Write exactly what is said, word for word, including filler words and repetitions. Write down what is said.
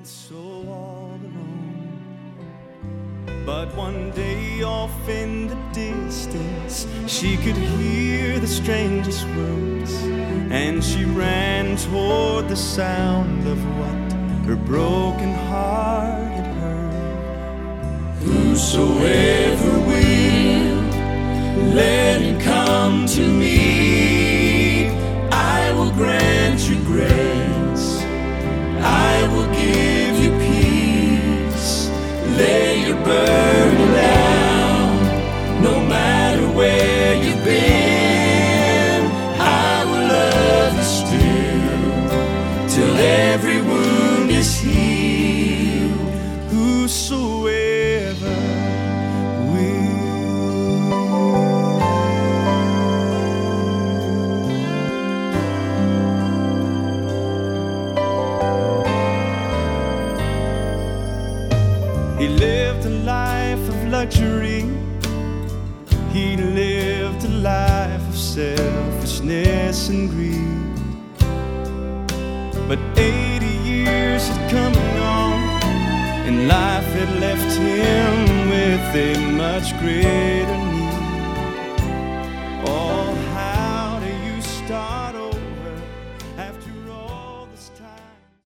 and so all alone. But one day off in the distance, she could hear the strangest words, and she ran toward the sound of what her broken heart had heard. Whosoever will, let him come to me. I will grant you grace, I will give you peace. Lay your burden down, no matter where you've been. I will love you still, till every wound is healed. Whosoever will. He lived a life of luxury, he lived a life of selfishness and greed. But eighty years had come and gone, and life had left him with a much greater